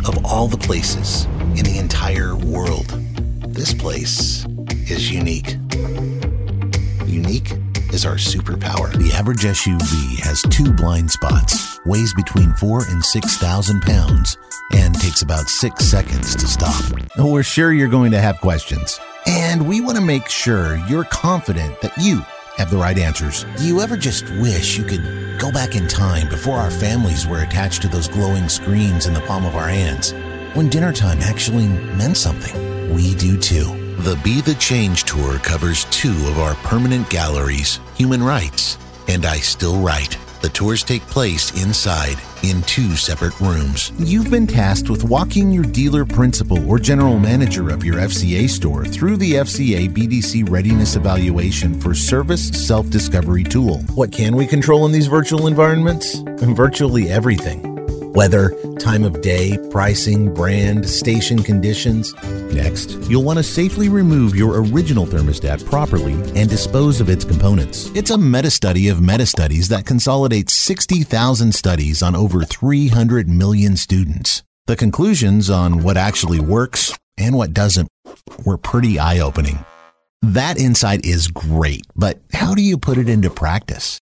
Of all the places in the entire world, this place is unique. Unique is our superpower. The average SUV has 2 blind spots, weighs between 4,000 and 6,000 pounds, and takes about 6 seconds to stop. We're sure you're going to have questions, and we want to make sure you're confident that you have the right answers. Do you ever just wish you could go back in time before our families were attached to those glowing screens in the palm of our hands? When dinner time actually meant something? We do too. The Be the Change Tour covers 2 of our permanent galleries, Human Rights and I Still Write. The tours take place inside in 2 separate rooms. You've been tasked with walking your dealer principal or general manager of your FCA store through the FCA BDC Readiness Evaluation for Service Self-Discovery tool. What can we control in these virtual environments? Virtually everything. Weather, time of day, pricing, brand, station conditions. Next, you'll want to safely remove your original thermostat properly and dispose of its components. It's a meta-study of meta-studies that consolidates 60,000 studies on over 300 million students. The conclusions on what actually works and what doesn't were pretty eye-opening. That insight is great, but how do you put it into practice?